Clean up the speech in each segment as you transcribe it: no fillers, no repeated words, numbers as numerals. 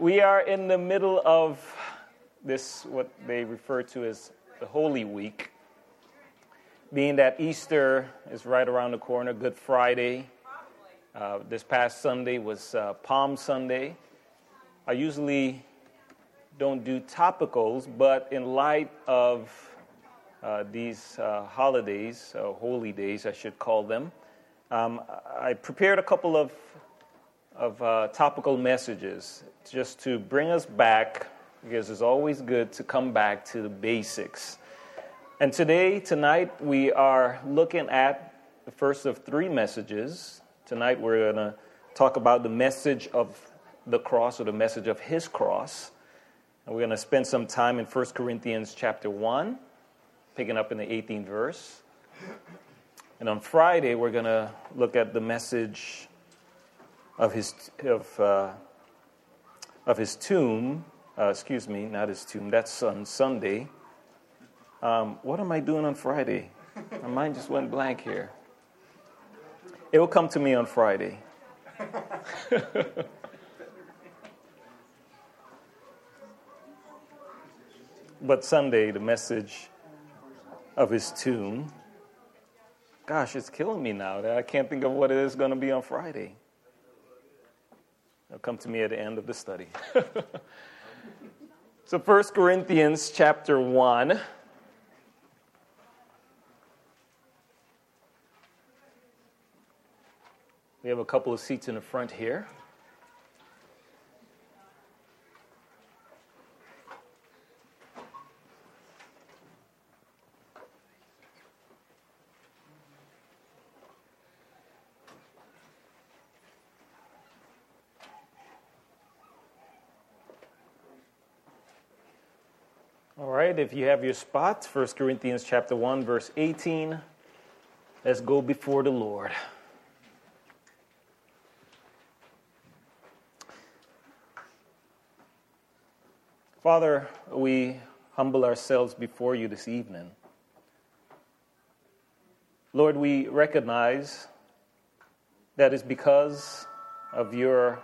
We are in the middle of this, what they refer to as the Holy Week, being that Easter is right around the corner, Good Friday. This past Sunday was Palm Sunday. I usually don't do topicals, but in light of these holidays, holy days I should call them, I prepared a couple of topical messages just to bring us back, because it's always good to come back to the basics. And tonight, we are looking at the first of three messages. Tonight, we're going to talk about the message of the cross, or the message of his cross. And we're going to spend some time in 1 Corinthians chapter 1, picking up in the 18th verse. And on Friday, we're going to look at the message of his tomb. Not his tomb. That's on Sunday. What am I doing on Friday? My mind just went blank here. It will come to me on Friday. But Sunday, the message of his tomb. Gosh, it's killing me now that I can't think of what it is going to be on Friday. It'll come to me at the end of the study. So 1 Corinthians chapter 1. We have a couple of seats in the front here. All right, if you have your spot, 1 Corinthians chapter 1, verse 18, let's go before the Lord. Father, we humble ourselves before you this evening. Lord, we recognize that it's because of your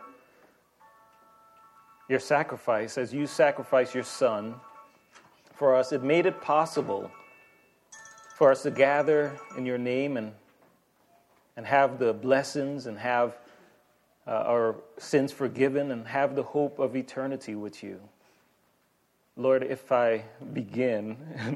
sacrifice, as you sacrificed your Son for us. It made it possible for us to gather in your name and have the blessings and have our sins forgiven and have the hope of eternity with you. Lord, if I begin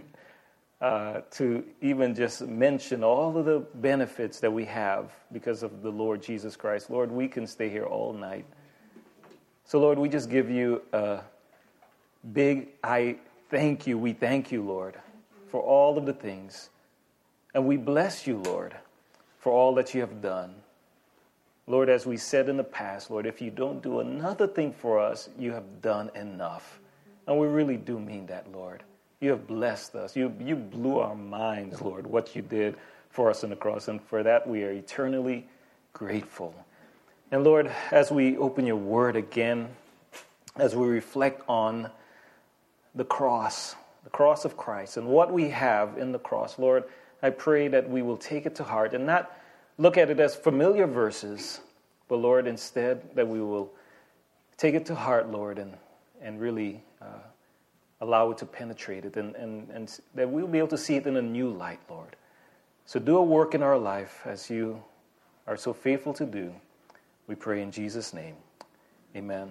to even just mention all of the benefits that we have because of the Lord Jesus Christ, Lord, we can stay here all night. So, Lord, we just give you a big thank you. We thank you, Lord, for all of the things. And we bless you, Lord, for all that you have done. Lord, as we said in the past, Lord, if you don't do another thing for us, you have done enough. And we really do mean that, Lord. You have blessed us. You blew our minds, Lord, what you did for us on the cross. And for that, we are eternally grateful. And Lord, as we open your word again, as we reflect on the cross of Christ, and what we have in the cross, Lord, I pray that we will take it to heart and not look at it as familiar verses, but Lord, instead that we will take it to heart, Lord, and really allow it to penetrate it, and that we'll be able to see it in a new light, Lord. So do a work in our life as you are so faithful to do. We pray in Jesus' name. Amen.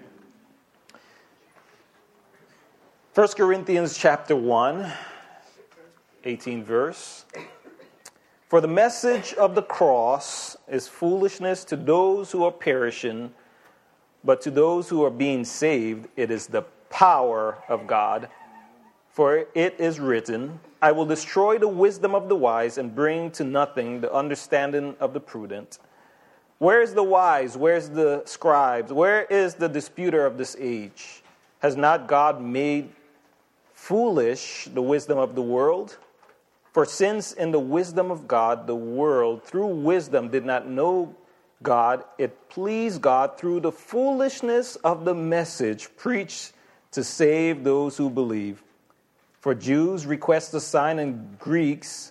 1 Corinthians chapter 1, 18th verse. For the message of the cross is foolishness to those who are perishing, but to those who are being saved, it is the power of God. For it is written, I will destroy the wisdom of the wise and bring to nothing the understanding of the prudent. Where is the wise? Where is the scribes? Where is the disputer of this age? Has not God made foolish the wisdom of the world? For since in the wisdom of God, the world through wisdom did not know God, it pleased God through the foolishness of the message preached to save those who believe. For Jews request a sign, and Greeks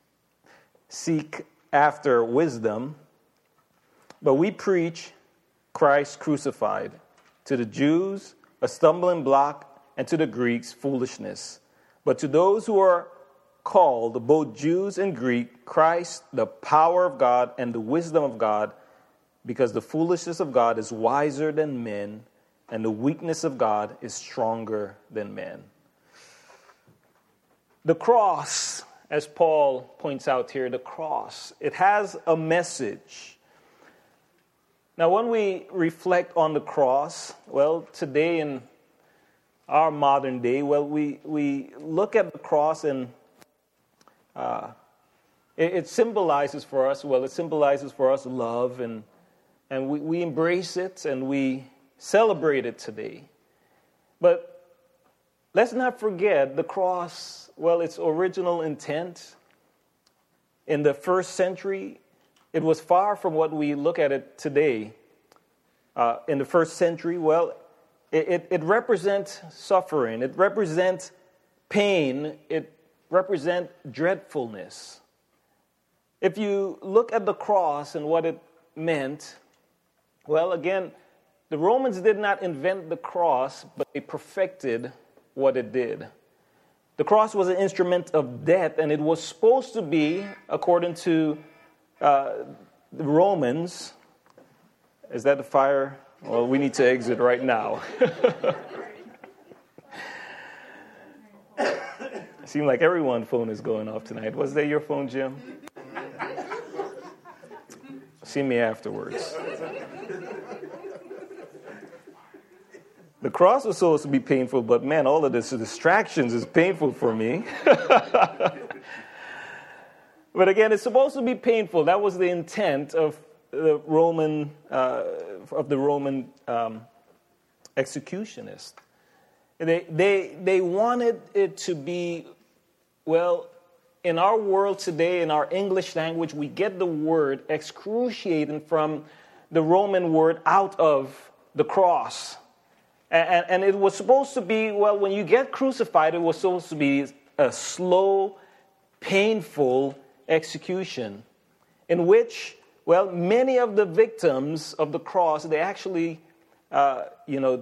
seek after wisdom. But we preach Christ crucified. To the Jews, a stumbling block, and to the Greeks, foolishness. But to those who are called, both Jews and Greek, Christ, the power of God and the wisdom of God, because the foolishness of God is wiser than men, and the weakness of God is stronger than men. The cross, as Paul points out here, the cross, it has a message. Now, when we reflect on the cross, well, today in our modern day, well, we look at the cross and it symbolizes for us, love, and we embrace it and we celebrate it today. But let's not forget the cross, well, its original intent in the first century, it was far from what we look at it today. In the first century, well, it represents suffering, it represents pain, it represents dreadfulness. If you look at the cross and what it meant, well, again, the Romans did not invent the cross, but they perfected what it did. The cross was an instrument of death, and it was supposed to be, according to the Romans, is that the fire? Well, we need to exit right now. It seems like everyone's phone is going off tonight. Was that your phone, Jim? See me afterwards. The cross was supposed to be painful, but man, all of this distractions is painful for me. But again, it's supposed to be painful. That was the intent of the Roman executionist. They wanted it to be, well, in our world today, in our English language, we get the word excruciating from the Roman word out of the cross. And it was supposed to be, well, when you get crucified, it was supposed to be a slow, painful execution in which, well, many of the victims of the cross, they actually, they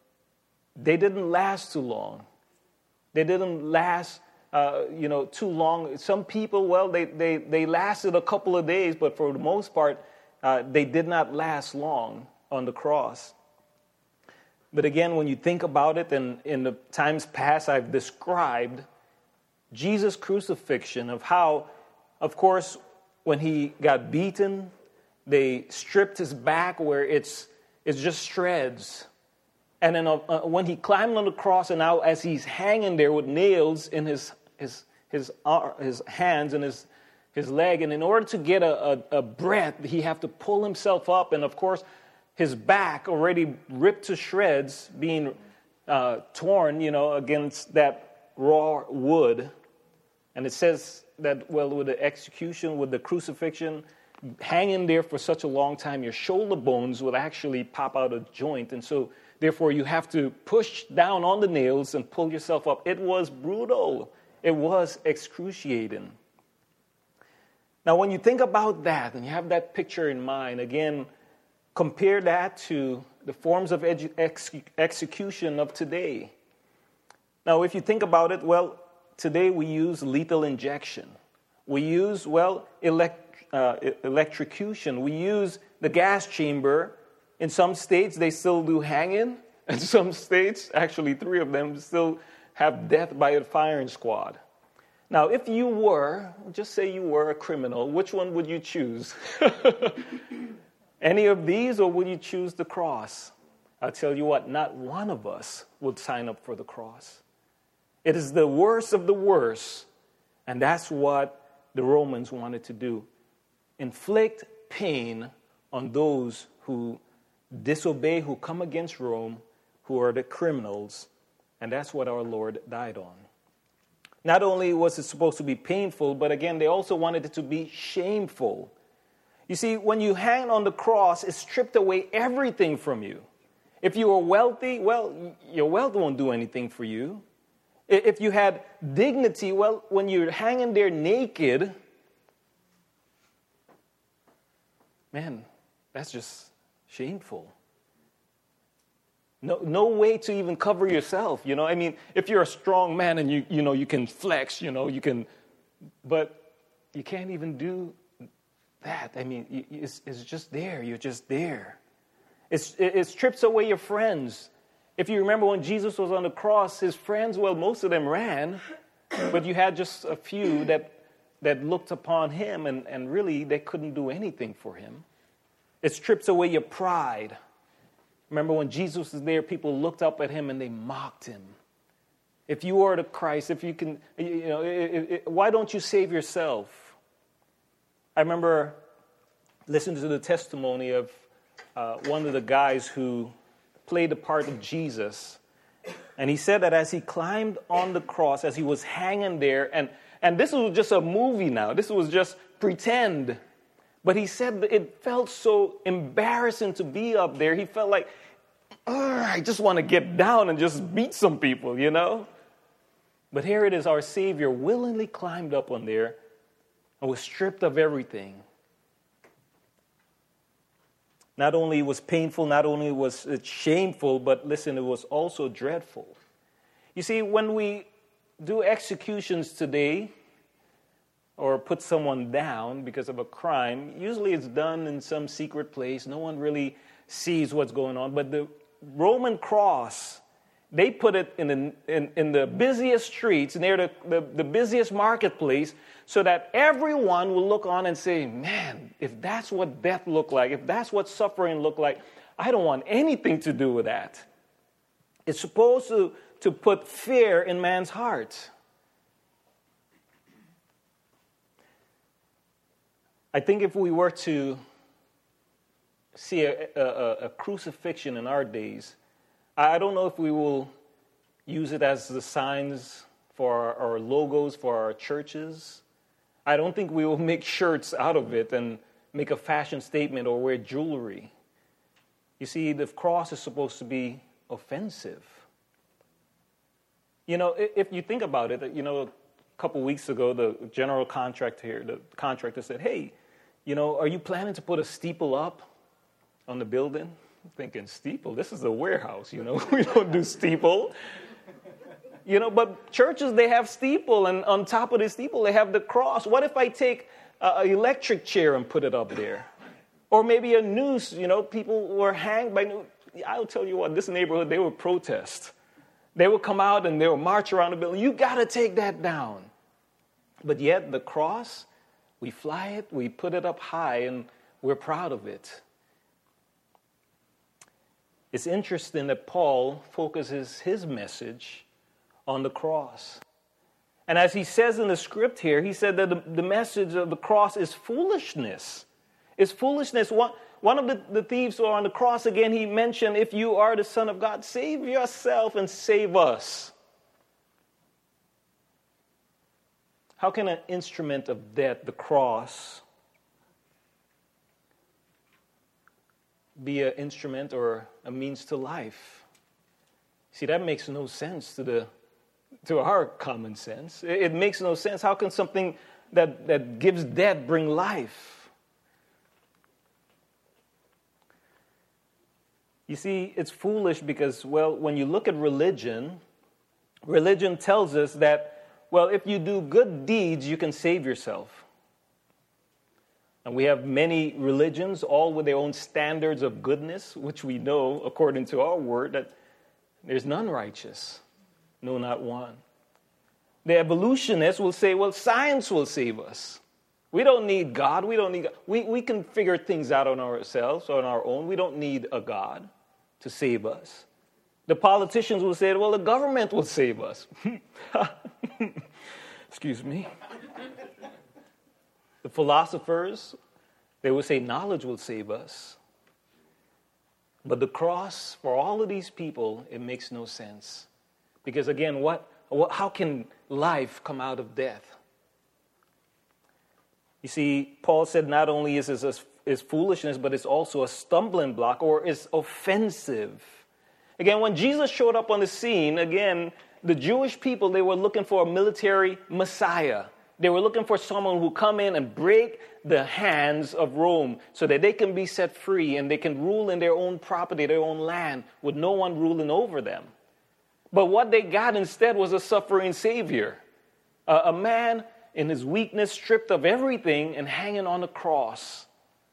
didn't last too long. They didn't last, too long. Some people, well, they lasted a couple of days, but for the most part, they did not last long on the cross. But again, when you think about it, and in the times past I've described Jesus' crucifixion of how, of course, when he got beaten, they stripped his back where it's just shreds. And then when he climbed on the cross, and now as he's hanging there with nails in his hands and his leg, and in order to get a breath, he have to pull himself up, and of course, his back already ripped to shreds, being torn, against that raw wood. And it says that, well, with the execution, with the crucifixion, hanging there for such a long time, your shoulder bones would actually pop out of joint. And so, therefore, you have to push down on the nails and pull yourself up. It was brutal. It was excruciating. Now, when you think about that, and you have that picture in mind, again, compare that to the forms of execution of today. Now, if you think about it, well, today we use lethal injection. We use, well, electrocution. We use the gas chamber. In some states, they still do hanging. In some states, actually 3 of them still have death by a firing squad. Now, if you were, just say you were a criminal, which one would you choose? Any of these, or would you choose the cross? I'll tell you what, not one of us would sign up for the cross. It is the worst of the worst, and that's what the Romans wanted to do. Inflict pain on those who disobey, who come against Rome, who are the criminals, and that's what our Lord died on. Not only was it supposed to be painful, but again, they also wanted it to be shameful. You see, when you hang on the cross, it stripped away everything from you. If you were wealthy, well, your wealth won't do anything for you. If you had dignity, well, when you're hanging there naked, man, that's just shameful. No way to even cover yourself, you know. I mean, if you're a strong man and you can flex, but you can't even do that. I mean, it's just there. You're just there. It strips away your friends. If you remember when Jesus was on the cross, his friends, well, most of them ran, but you had just a few that looked upon him, and really they couldn't do anything for him. It strips away your pride. Remember when Jesus was there, people looked up at him and they mocked him. If you are the Christ, if you can, why don't you save yourself? I remember listening to the testimony of one of the guys who played the part of Jesus. And he said that as he climbed on the cross, as he was hanging there, and this was just a movie now. This was just pretend. But he said that it felt so embarrassing to be up there. He felt like, I just want to get down and just beat some people, you know. But here it is, our Savior willingly climbed up on there and was stripped of everything. Not only was painful, not only was it shameful, but listen, it was also dreadful. You see, when we do executions today, or put someone down because of a crime, usually it's done in some secret place. No one really sees what's going on. But the Roman cross, they put it in the busiest streets, near the busiest marketplace, so that everyone will look on and say, man, if that's what death looked like, if that's what suffering looked like, I don't want anything to do with that. It's supposed to put fear in man's heart. I think if we were to see a crucifixion in our days, I don't know if we will use it as the signs for our logos for our churches. I don't think we will make shirts out of it and make a fashion statement or wear jewelry. You see, the cross is supposed to be offensive. You know, if you think about it, a couple weeks ago, the general contractor here, the contractor said, hey, are you planning to put a steeple up on the building? I'm thinking, steeple? This is a warehouse, we don't do steeple. But churches, they have steeple, and on top of the steeple, they have the cross. What if I take an electric chair and put it up there? Or maybe a noose, people were hanged by noose. I'll tell you what, this neighborhood, they would protest. They would come out and they would march around the building. You got to take that down. But yet the cross, we fly it, we put it up high, and we're proud of it. It's interesting that Paul focuses his message on the cross. And as he says in the script here, he said that the message of the cross is foolishness. It's foolishness. One of the thieves who are on the cross, again, he mentioned, if you are the Son of God, save yourself and save us. How can an instrument of death, the cross, be an instrument or a means to life? See, that makes no sense to our common sense. It makes no sense. How can something that gives death bring life? You see, it's foolish because, when you look at religion tells us that, if you do good deeds, you can save yourself. And we have many religions, all with their own standards of goodness, which we know, according to our word, that there's none righteous. No, not one. The evolutionists will say, science will save us. We don't need God. We can figure things out on ourselves, on our own. We don't need a God to save us. The politicians will say, the government will save us. Excuse me. The philosophers, they will say knowledge will save us. But the cross, for all of these people, it makes no sense. Because again, how can life come out of death? You see, Paul said not only is this is foolishness, but it's also a stumbling block, or is offensive. Again, when Jesus showed up on the scene, again, the Jewish people, they were looking for a military Messiah. They were looking for someone who come in and break the hands of Rome so that they can be set free and they can rule in their own property, their own land, with no one ruling over them. But what they got instead was a suffering Savior, a man in his weakness, stripped of everything and hanging on the cross.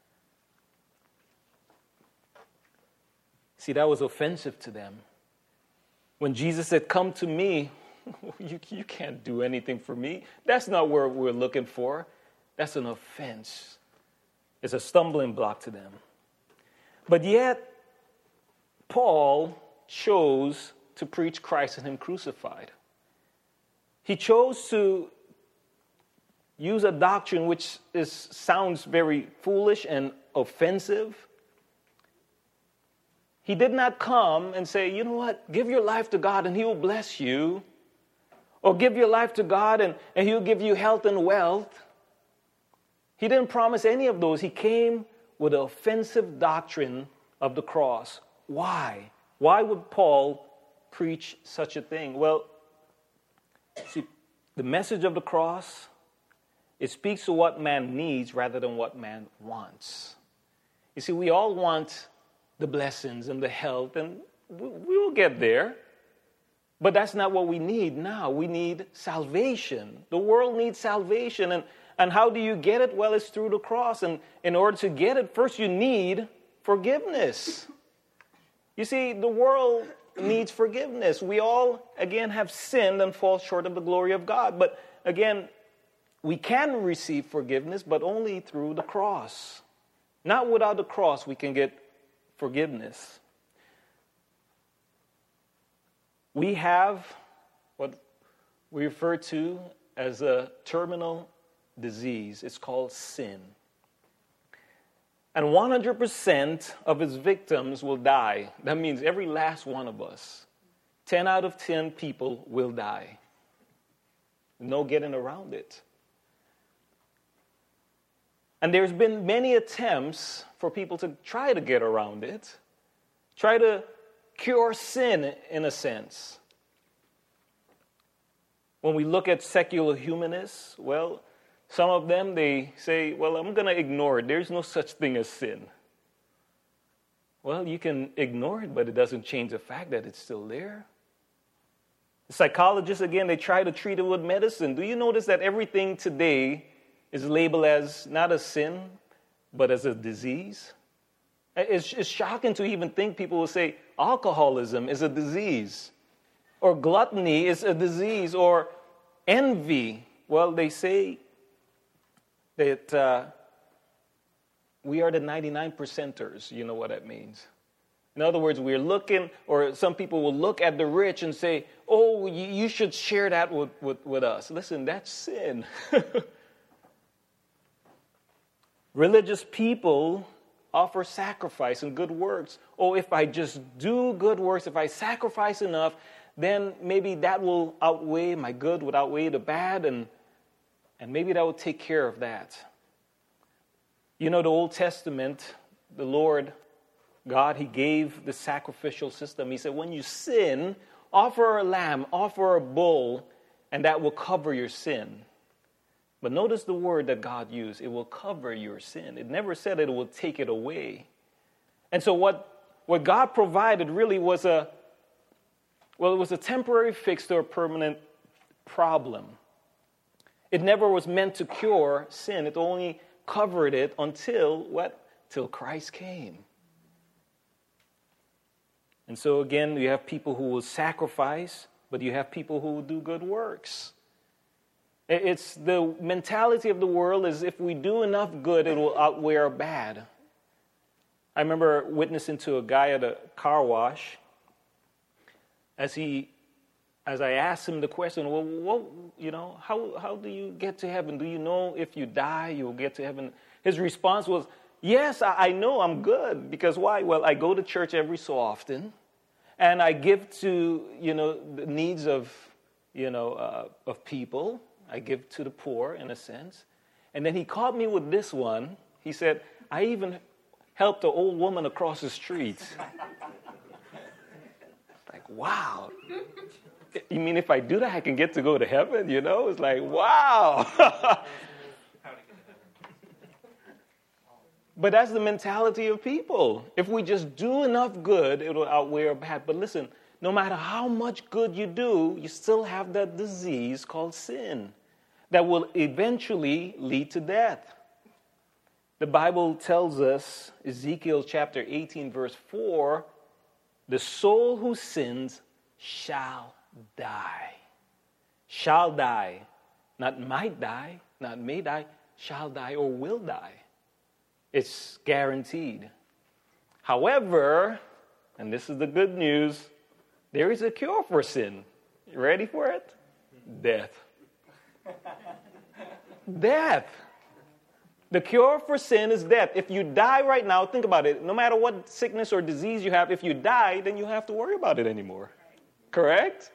See, that was offensive to them. When Jesus said, "Come to me," you can't do anything for me. That's not what we're looking for. That's an offense. It's a stumbling block to them. But yet, Paul chose to preach Christ and him crucified. He chose to use a doctrine which sounds very foolish and offensive. He did not come and say, "You know what, give your life to God and he will bless you." Or give your life to God and he'll give you health and wealth. He didn't promise any of those. He came with the offensive doctrine of the cross. Why? Why would Paul preach such a thing? Well, see, the message of the cross, it speaks to what man needs rather than what man wants. You see, we all want the blessings and the health, and we will get there. But that's not what we need now. We need salvation. The world needs salvation. And how do you get it? Well, it's through the cross. And in order to get it, first you need forgiveness. You see, the world needs forgiveness. We all, again, have sinned and fall short of the glory of God. But again, we can receive forgiveness, but only through the cross. Not without the cross we can get forgiveness. We have what we refer to as a terminal disease. It's called sin. And 100% of its victims will die. That means every last one of us. 10 out of 10 people will die. No getting around it. And there's been many attempts for people to try to get around it. Try to cure sin, in a sense. When we look at secular humanists, well, some of them, they say, well, I'm going to ignore it. There's no such thing as sin. Well, you can ignore it, but it doesn't change the fact that it's still there. The psychologists, again, they try to treat it with medicine. Do you notice that everything today is labeled as not a sin, but as a disease? It's shocking to even think people will say alcoholism is a disease, or gluttony is a disease, or envy. Well, they say that we are the 99%ers. You know what that means. In other words, we're looking, or some people will look at the rich and say, "Oh, you should share that with us." Listen, that's sin. Religious people offer sacrifice and good works. Oh, if I just do good works, if I sacrifice enough, then maybe that will outweigh, my good would outweigh the bad, and maybe that will take care of that. You know, the Old Testament, the Lord God, he gave the sacrificial system. He said, when you sin, offer a lamb, offer a bull, and that will cover your sin. But notice the word that God used. It will cover your sin. It never said it will take it away. And so what God provided really was it was a temporary fix to a permanent problem. It never was meant to cure sin. It only covered it until what? Till Christ came. And so again, you have people who will sacrifice, but you have people who will do good works. It's the mentality of the world is if we do enough good, it will outweigh our bad. I remember witnessing to a guy at a car wash as I asked him the question, well, how do you get to heaven? Do you know if you die, you'll get to heaven? His response was, yes, I know I'm good. Because why? Well, I go to church every so often, and I give to, the needs of people. I give to the poor, in a sense. And then he caught me with this one. He said, I even helped an old woman across the street. Like, wow. You mean if I do that, I can get to go to heaven? You know, it's like, wow. But that's the mentality of people. If we just do enough good, it'll outweigh our bad. But listen, no matter how much good you do, you still have that disease called sin that will eventually lead to death. The Bible tells us, Ezekiel chapter 18, verse 4, the soul who sins shall die. Shall die. Not might die, not may die, shall die or will die. It's guaranteed. However, and this is the good news, there is a cure for sin. You ready for it? Death. Death. The cure for sin is death. If you die right now, think about it. No matter what sickness or disease you have, if you die, then you don't have to worry about it anymore. Correct?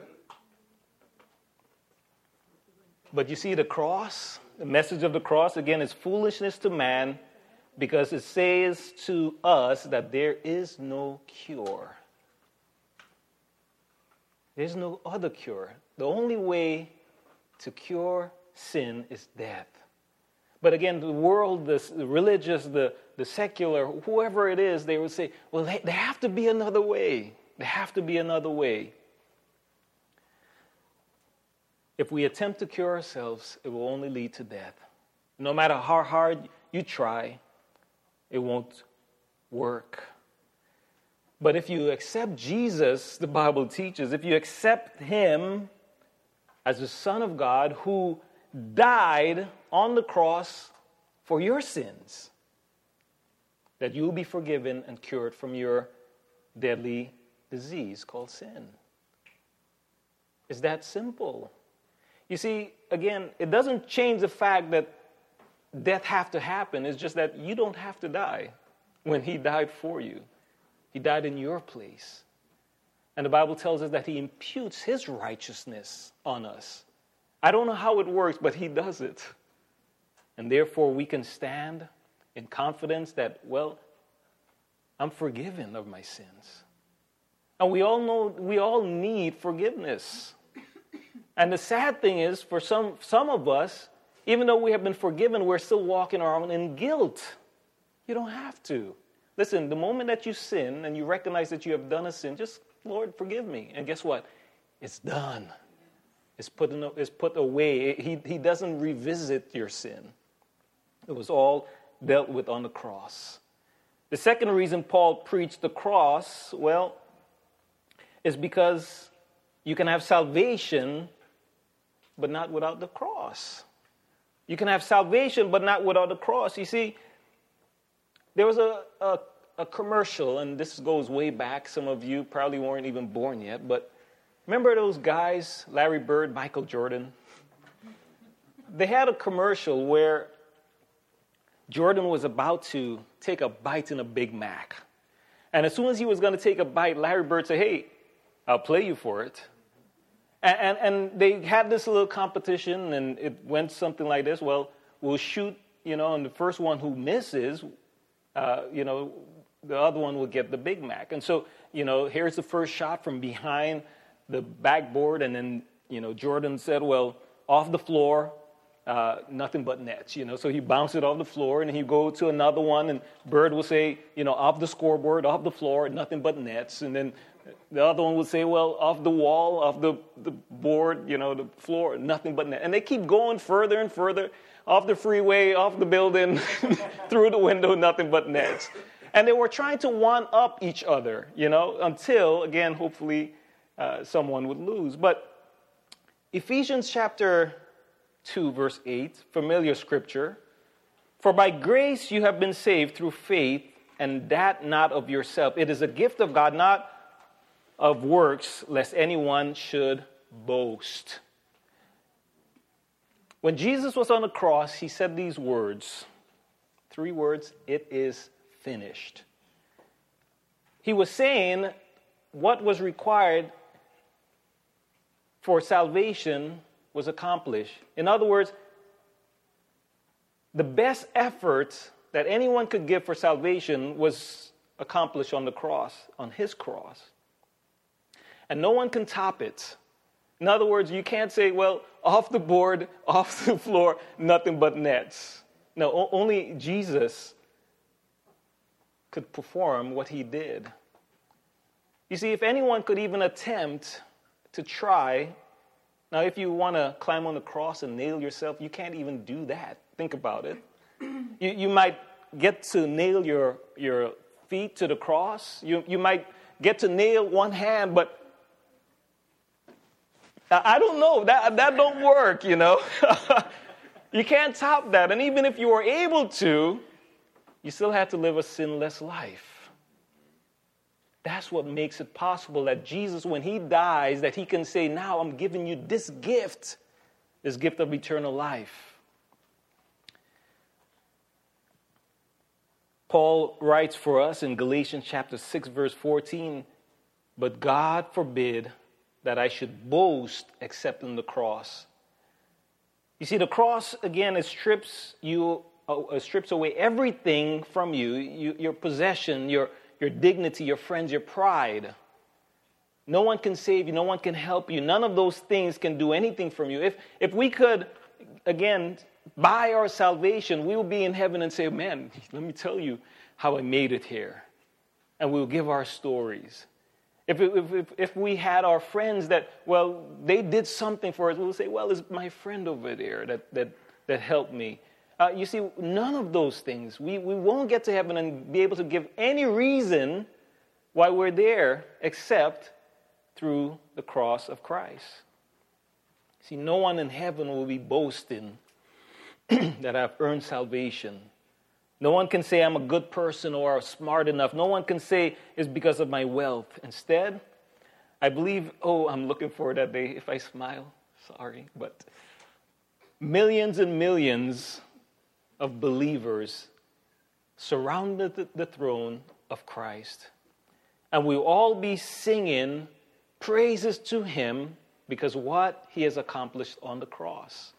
But you see the cross, the message of the cross, again, is foolishness to man, because it says to us that there is no cure. There's no other cure. The only way to cure sin is death. But again, the world, the religious, the secular, whoever it is, they would say, well, there have to be another way. There have to be another way. If we attempt to cure ourselves, it will only lead to death. No matter how hard you try, it won't work. But if you accept Jesus, the Bible teaches, if you accept him as the Son of God who died on the cross for your sins, that you will be forgiven and cured from your deadly disease called sin. It's that simple. You see, again, it doesn't change the fact that death have to happen. It's just that you don't have to die when he died for you. He died in your place. And the Bible tells us that he imputes his righteousness on us. I don't know how it works, but he does it. And therefore we can stand in confidence that, well, I'm forgiven of my sins. And we all know we all need forgiveness. And the sad thing is, for some of us, even though we have been forgiven, we're still walking around in guilt. You don't have to. Listen, the moment that you sin and you recognize that you have done a sin, just, Lord, forgive me. And guess what? It's done. It's put away. He doesn't revisit your sin. It was all dealt with on the cross. The second reason Paul preached the cross, well, is because you can have salvation, but not without the cross. You can have salvation, but not without the cross. You see, there was a commercial, and this goes way back. Some of you probably weren't even born yet, but remember those guys, Larry Bird, Michael Jordan? They had a commercial where Jordan was about to take a bite in a Big Mac. And as soon as he was going to take a bite, Larry Bird said, hey, I'll play you for it. And they had this little competition, and it went something like this. Well, we'll shoot, and the first one who misses, the other one will get the Big Mac. And so, here's the first shot from behind the backboard, and then, Jordan said, well, off the floor, nothing but nets, So he bounced it off the floor, and he go to another one, and Bird will say, off the scoreboard, off the floor, nothing but nets. And then the other one would say, well, off the wall, off the board, the floor, nothing but net. And they keep going further and further, off the freeway, off the building, through the window, nothing but nets. And they were trying to one-up each other, until, again, hopefully someone would lose. But Ephesians chapter 2, verse 8, familiar scripture, for by grace you have been saved through faith, and that not of yourself. It is a gift of God, not of works, lest anyone should boast. When Jesus was on the cross, he said these words, 3 words, it is finished. He was saying what was required for salvation was accomplished. In other words, the best effort that anyone could give for salvation was accomplished on the cross, on his cross. And no one can top it. In other words, you can't say, well, off the board, off the floor, nothing but nets. No, only Jesus could perform what he did. You see, if anyone could even attempt to try, now if you want to climb on the cross and nail yourself, you can't even do that. Think about it. You might get to nail your feet to the cross. You might get to nail one hand, but I don't know. That don't work, you know. You can't top that. And even if you were able to, you still have to live a sinless life. That's what makes it possible that Jesus, when he dies, that he can say, now I'm giving you this gift of eternal life. Paul writes for us in Galatians chapter 6, verse 14, but God forbid that I should boast except in the cross. You see, the cross, again, it strips away everything from you, your possession, your dignity, your friends, your pride. No one can save you. No one can help you. None of those things can do anything from you. If we could, again, buy our salvation, we will be in heaven and say, man, let me tell you how I made it here. And we'll give our stories. If we had our friends that, well, they did something for us, we'll say, well, it's my friend over there that helped me. You see, none of those things. We won't get to heaven and be able to give any reason why we're there except through the cross of Christ. See, no one in heaven will be boasting that I've earned salvation. No one can say I'm a good person or smart enough. No one can say it's because of my wealth. Instead, I believe, I'm looking for that day. If I smile, sorry, but millions and millions of believers surrounded the throne of Christ. And we'll all be singing praises to him because what he has accomplished on the cross.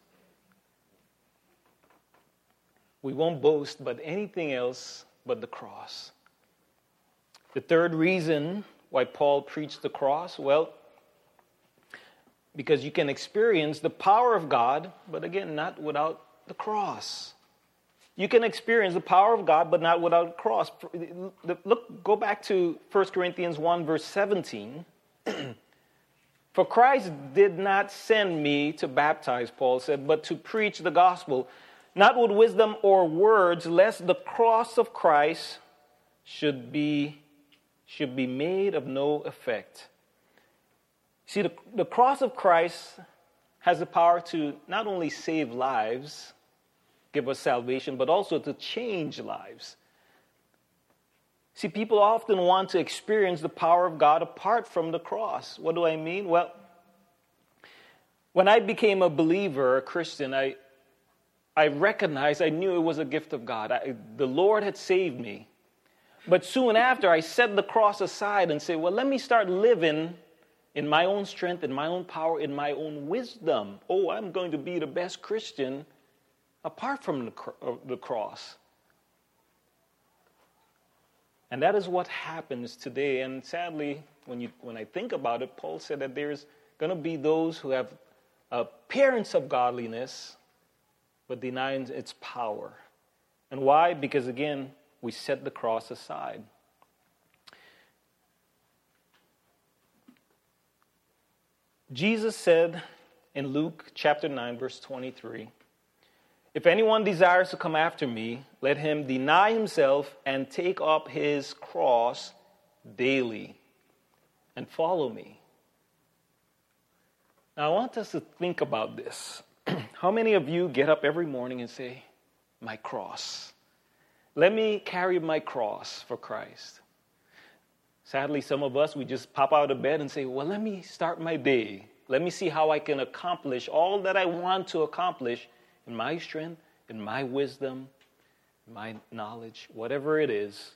We won't boast but anything else but the cross. The third reason why Paul preached the cross, well, because you can experience the power of God, but again, not without the cross. You can experience the power of God, but not without the cross. Go back to 1 Corinthians 1, verse 17. For Christ did not send me to baptize, Paul said, but to preach the gospel, not with wisdom or words, lest the cross of Christ should be made of no effect. See, the cross of Christ has the power to not only save lives, give us salvation, but also to change lives. See, people often want to experience the power of God apart from the cross. What do I mean? Well, when I became a believer, a Christian, I recognized, I knew it was a gift of God. The Lord had saved me. But soon after, I set the cross aside and said, well, let me start living in my own strength, in my own power, in my own wisdom. I'm going to be the best Christian apart from the cross. And that is what happens today. And sadly, when I think about it, Paul said that there's going to be those who have appearance of godliness, but denying its power. And why? Because again, we set the cross aside. Jesus said in Luke chapter 9, verse 23, if anyone desires to come after me, let him deny himself and take up his cross daily and follow me. Now, I want us to think about this. How many of you get up every morning and say, my cross? Let me carry my cross for Christ. Sadly, some of us, we just pop out of bed and say, well, let me start my day. Let me see how I can accomplish all that I want to accomplish in my strength, in my wisdom, my knowledge, whatever it is.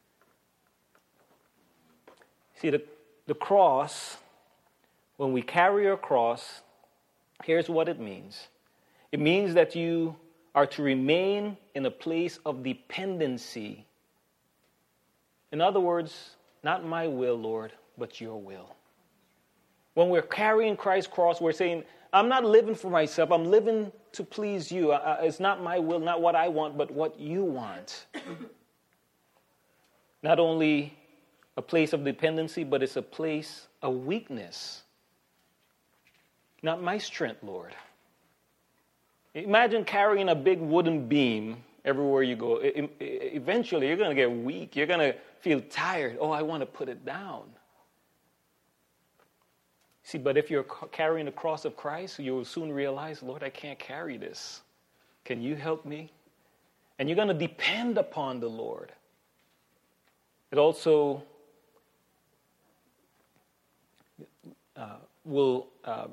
See, the cross, when we carry our cross, here's what it means. It means that you are to remain in a place of dependency. In other words, not my will, Lord, but your will. When we're carrying Christ's cross, we're saying, I'm not living for myself. I'm living to please you. It's not my will, not what I want, but what you want. Not only a place of dependency, but it's a place of weakness. Not my strength, Lord. Imagine carrying a big wooden beam everywhere you go. Eventually, you're going to get weak. You're going to feel tired. Oh, I want to put it down. See, but if you're carrying the cross of Christ, you will soon realize, Lord, I can't carry this. Can you help me? And you're going to depend upon the Lord. It also will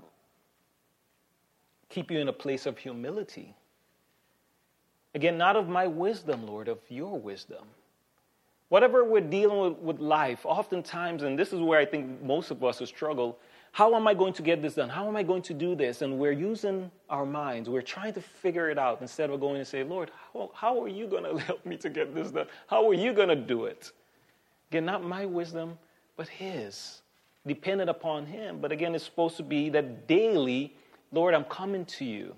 keep you in a place of humility. Again, not of my wisdom, Lord, of your wisdom. Whatever we're dealing with life, oftentimes, and this is where I think most of us will struggle, how am I going to get this done? How am I going to do this? And we're using our minds. We're trying to figure it out instead of going and say, Lord, how are you going to help me to get this done? How are you going to do it? Again, not my wisdom, but his. Dependent upon him. But again, it's supposed to be that daily, Lord, I'm coming to you.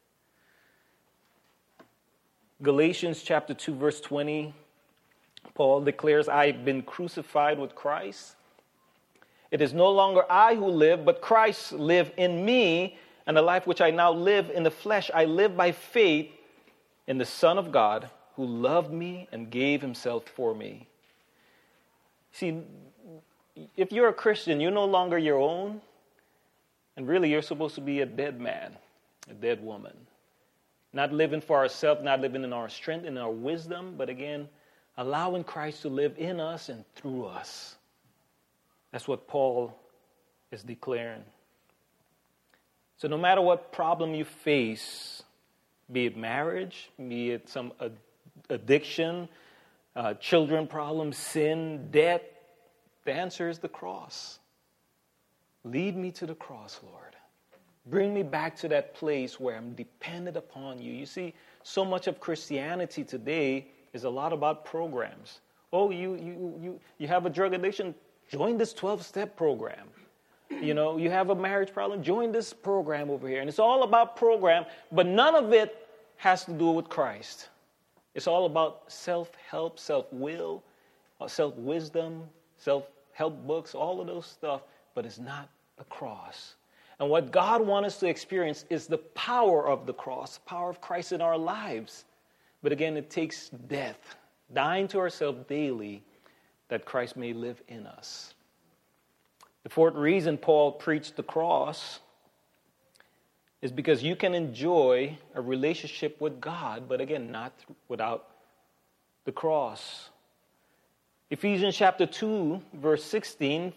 Galatians chapter 2, verse 20, Paul declares, I've been crucified with Christ. It is no longer I who live, but Christ live in me, and the life which I now live in the flesh, I live by faith in the Son of God, who loved me and gave himself for me. See, if you're a Christian, you're no longer your own, and really you're supposed to be a dead man, a dead woman. Not living for ourselves, not living in our strength and our wisdom, but again, allowing Christ to live in us and through us. That's what Paul is declaring. So no matter what problem you face, be it marriage, be it some addiction, children problems, sin, debt, the answer is the cross. Lead me to the cross, Lord. Bring me back to that place where I'm dependent upon you. You see, so much of Christianity today is a lot about programs. Oh, you have a drug addiction? Join this 12-step program. You know, you have a marriage problem? Join this program over here. And it's all about program, but none of it has to do with Christ. It's all about self-help, self-will, self-wisdom, self-help books, all of those stuff, but it's not the cross. And what God wants us to experience is the power of the cross, the power of Christ in our lives. But again, it takes death, dying to ourselves daily, that Christ may live in us. The fourth reason Paul preached the cross is because you can enjoy a relationship with God, but again, not without the cross. Ephesians chapter 2, verse 16,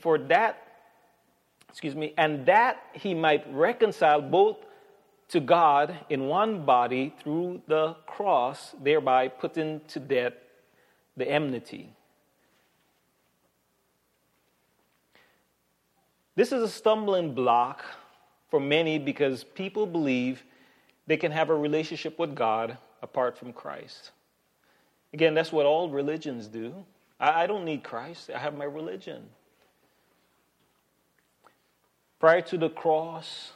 and that he might reconcile both to God in one body through the cross, thereby putting to death the enmity. This is a stumbling block for many because people believe they can have a relationship with God apart from Christ. Again, that's what all religions do. I don't need Christ. I have my religion. Prior to the cross,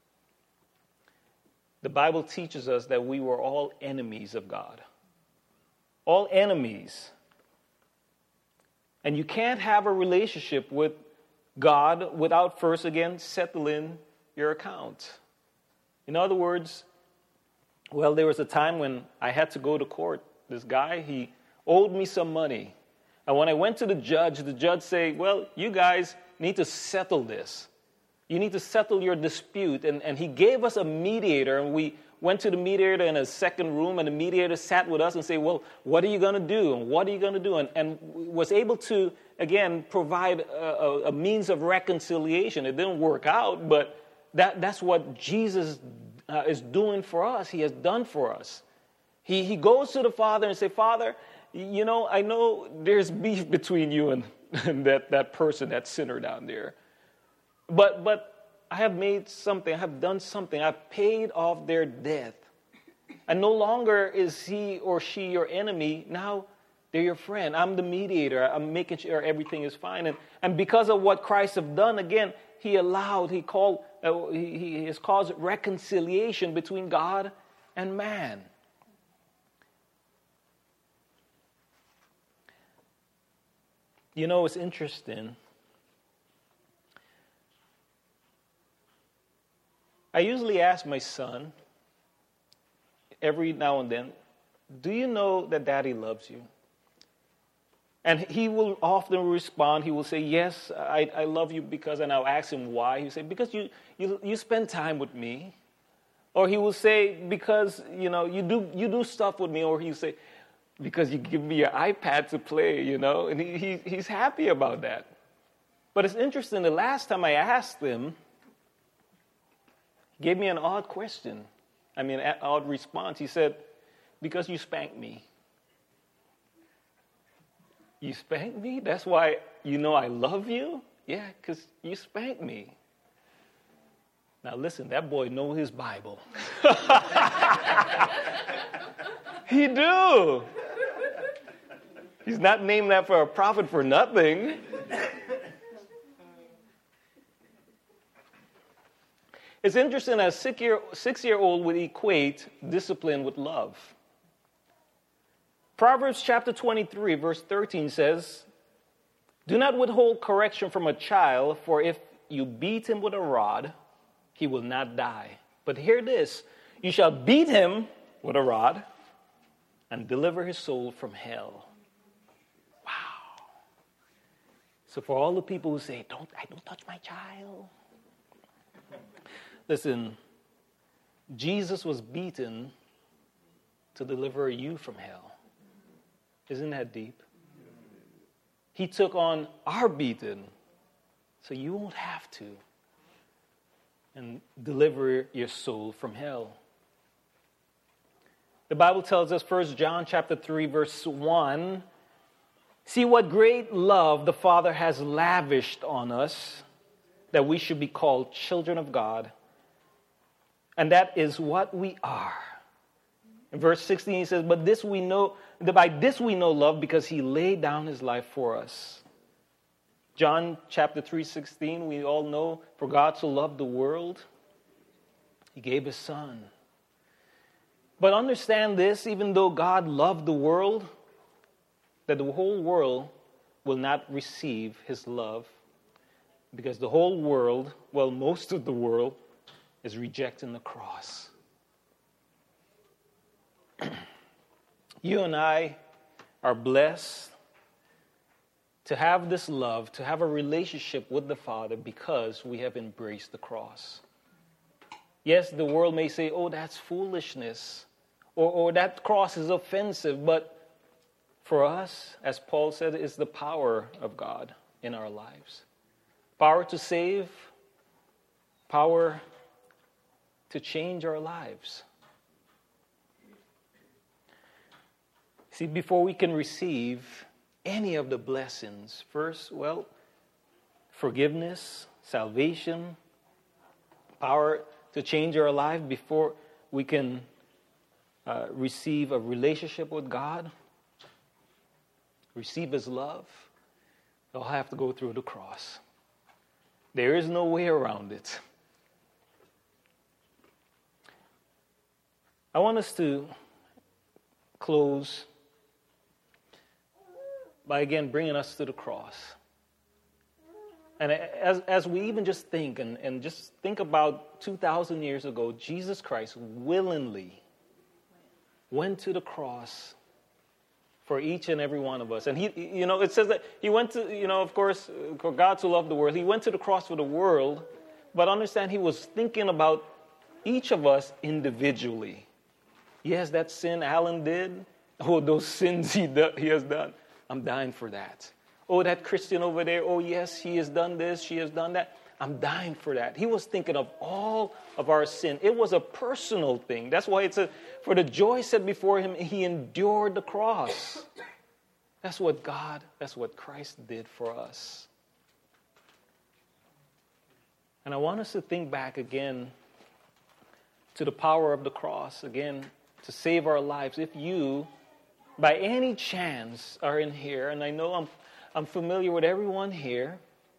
the Bible teaches us that we were all enemies of God. All enemies. And you can't have a relationship with God without first, again, settling your account. In other words, well, there was a time when I had to go to court. This guy, he owed me some money. And when I went to the judge said, well, you guys need to settle this. You need to settle your dispute. And he gave us a mediator, and we went to the mediator in a second room, and the mediator sat with us and said, well, what are you going to do? And what are you going to do? And was able to, again, provide a means of reconciliation. It didn't work out, but that's what Jesus is doing for us. He has done for us. He goes to the Father and says, Father, you know, I know there's beef between you and that person, that sinner down there. But I have made something, I have done something, I've paid off their debt. And no longer is he or she your enemy. Now They're your friend. I'm the mediator. I'm making sure everything is fine. And because of what Christ have done, again, he has caused reconciliation between God and man. You know, it's interesting. I usually ask my son every now and then, do you know that Daddy loves you? And he will often respond, he will say, yes, I love you because, and I'll ask him why. He'll say, because you spend time with me. Or he will say, because, you do stuff with me. Or he'll say, because you give me your iPad to play, And he's happy about that. But it's interesting, the last time I asked him, he gave me an odd question. An odd response. He said, because you spanked me. You spanked me? That's why I love you? Yeah, because you spanked me. Now listen, that boy knows his Bible. He do. He's not named that for a prophet for nothing. It's interesting that a 6-year-old would equate discipline with love. Proverbs chapter 23, verse 13 says, do not withhold correction from a child, for if you beat him with a rod, he will not die. But hear this, you shall beat him with a rod and deliver his soul from hell. Wow. So for all the people who say, don't touch my child. Listen, Jesus was beaten to deliver you from hell. Isn't that deep? He took on our beating so you won't have to, and deliver your soul from hell. The Bible tells us, 1 John chapter 3, verse 1, see what great love the Father has lavished on us, that we should be called children of God. And that is what we are. In verse 16, he says, but by this we know love, because he laid down his life for us. John chapter 3:16, we all know, for God so loved the world, he gave his son. But understand this, even though God loved the world, that the whole world will not receive his love, because the whole world, most of the world, is rejecting the cross. You and I are blessed to have this love, to have a relationship with the Father, because we have embraced the cross. Yes, the world may say, oh, that's foolishness, or that cross is offensive, but for us, as Paul said, it's the power of God in our lives. Power to save, power to change our lives. See, before we can receive any of the blessings, first, forgiveness, salvation, power to change our life, before we can receive a relationship with God, receive his love, they'll have to go through the cross. There is no way around it. I want us to close by again bringing us to the cross. And as we even just think and just think about 2,000 years ago, Jesus Christ willingly went to the cross for each and every one of us. And he, it says that he went to, of course, for God to love the world. He went to the cross for the world, but understand he was thinking about each of us individually. Yes, that sin Alan did. Oh, those sins he has done. I'm dying for that. Oh, that Christian over there. Oh, yes, he has done this. She has done that. I'm dying for that. He was thinking of all of our sin. It was a personal thing. That's why it's for the joy set before him, he endured the cross. That's what Christ did for us. And I want us to think back again to the power of the cross, again, to save our lives. If you by any chance are in here, and I know I'm familiar with everyone here,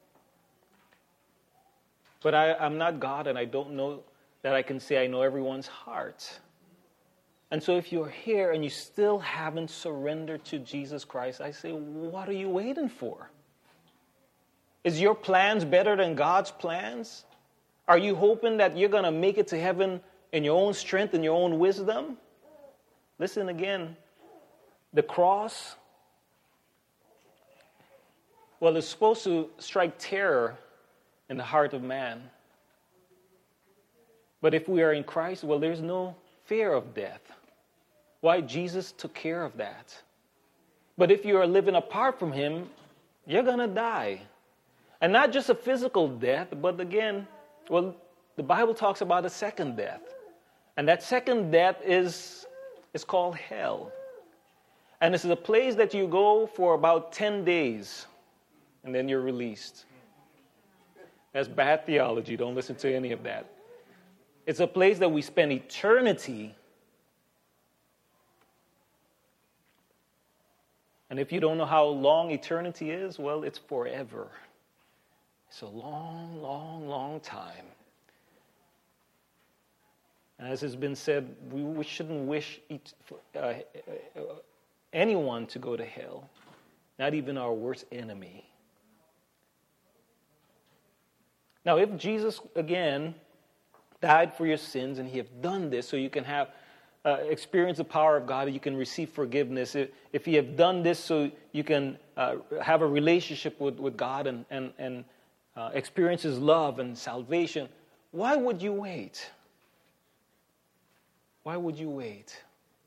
but I'm not God, and I don't know that I can say I know everyone's heart. And so if you're here and you still haven't surrendered to Jesus Christ, I say, what are you waiting for? Is your plans better than God's plans? Are you hoping that you're going to make it to heaven in your own strength and your own wisdom? Listen again. The cross, well, it's supposed to strike terror in the heart of man. But if we are in Christ, well, there's no fear of death. Why? Jesus took care of that. But if you are living apart from him, you're going to die. And not just a physical death, but again, well, the Bible talks about a second death. And that second death is called hell. And this is a place that you go for about 10 days, and then you're released. That's bad theology. Don't listen to any of that. It's a place that we spend eternity. And if you don't know how long eternity is, well, it's forever. It's a long, long, long time. And as has been said, we shouldn't wish anyone to go to hell, not even our worst enemy. Now, if Jesus, again, died for your sins, and he have done this so you can have experience the power of God, you can receive forgiveness. If he have done this so you can have a relationship with God and experience his love and salvation, why would you wait? Why would you wait?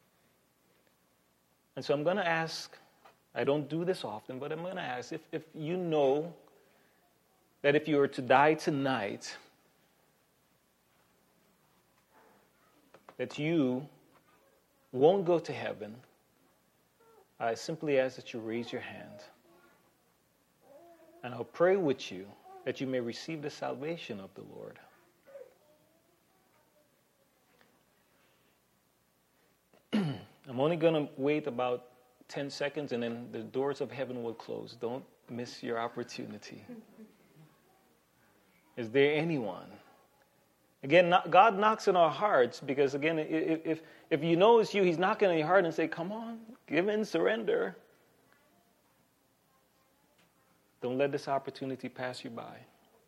And so I'm going to ask, I don't do this often, but I'm going to ask if you know that if you were to die tonight, that you won't go to heaven, I simply ask that you raise your hand. And I'll pray with you that you may receive the salvation of the Lord. I'm only going to wait about 10 seconds, and then the doors of heaven will close. Don't miss your opportunity. Is there anyone? Again, God knocks on our hearts, because again, if you know it's you, he's knocking on your heart and say, come on, give in, surrender. Don't let this opportunity pass you by.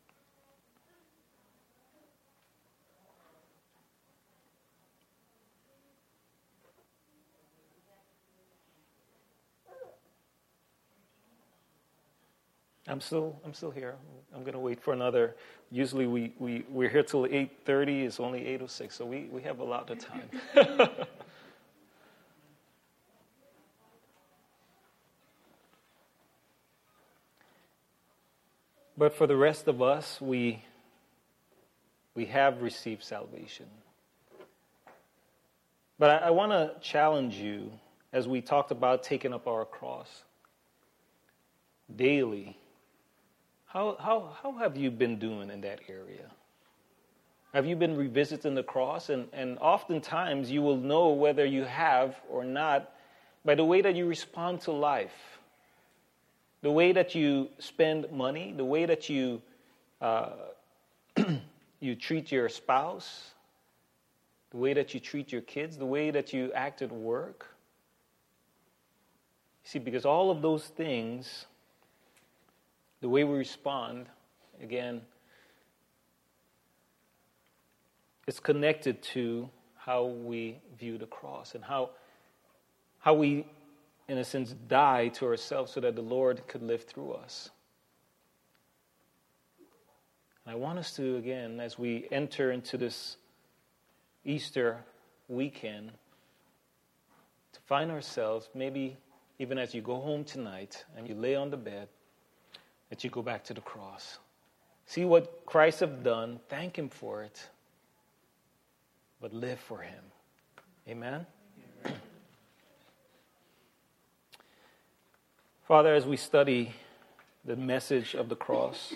I'm still here. I'm going to wait for another. Usually we're here till 8:30. It's only 8:06, so we have a lot of time. But for the rest of us, we have received salvation. But I want to challenge you, as we talked about taking up our cross daily. How have you been doing in that area? Have you been revisiting the cross? And oftentimes you will know whether you have or not by the way that you respond to life, the way that you spend money, the way that you you treat your spouse, the way that you treat your kids, the way that you act at work. See, because all of those things, the way we respond, again, it's connected to how we view the cross and how we, in a sense, die to ourselves so that the Lord could live through us. And I want us to, again, as we enter into this Easter weekend, to find ourselves, maybe even as you go home tonight and you lay on the bed, that you go back to the cross. See what Christ has done. Thank him for it. But live for him. Amen? Amen. Father, as we study the message of the cross,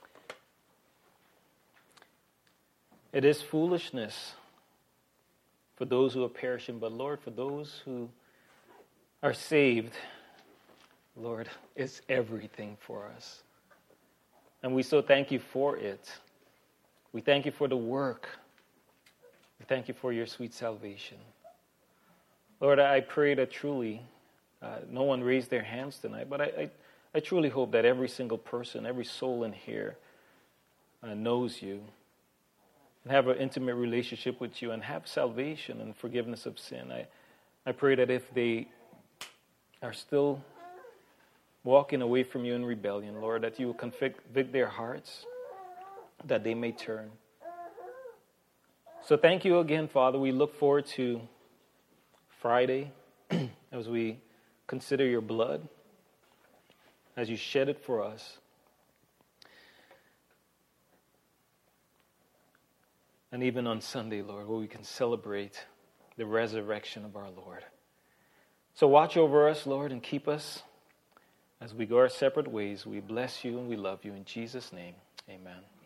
it is foolishness for those who are perishing, but Lord, for those who are saved, Lord, it's everything for us. And we so thank you for it. We thank you for the work. We thank you for your sweet salvation. Lord, I pray that truly, no one raised their hands tonight, but I truly hope that every single person, every soul in here knows you and have an intimate relationship with you and have salvation and forgiveness of sin. I pray that if they are still walking away from you in rebellion, Lord, that you will convict their hearts, that they may turn. So thank you again, Father. We look forward to Friday as we consider your blood, as you shed it for us. And even on Sunday, Lord, where we can celebrate the resurrection of our Lord. So watch over us, Lord, and keep us as we go our separate ways. We bless you and we love you. In Jesus' name, amen.